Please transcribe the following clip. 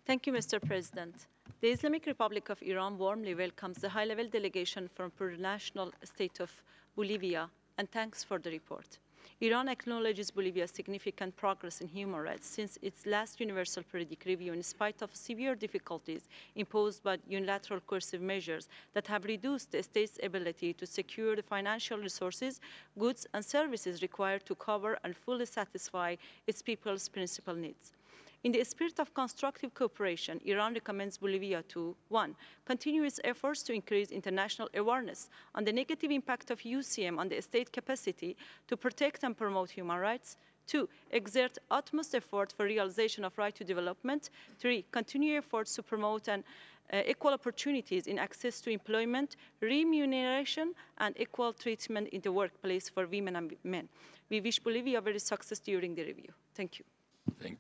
Thank you, Mr. President. The Islamic Republic of Iran warmly welcomes the high-level delegation from plurinational state of Bolivia and thanks for the report. Iran acknowledges Bolivia's significant progress in human rights since its last universal periodic review in spite of severe difficulties imposed by unilateral coercive measures that have reduced the state's ability to secure the financial resources, goods and services required to cover and fully satisfy its people's principal needs. In the spirit of constructive cooperation, Iran recommends Bolivia to 1. Continue its efforts to increase international awareness on the negative impact of UCM on the state capacity to protect and promote human rights. 2. Exert utmost effort for realization of right to development. 3. Continue efforts to promote equal opportunities in access to employment, remuneration, and equal treatment in the workplace for women and men. We wish Bolivia very success during the review. Thank you. Thank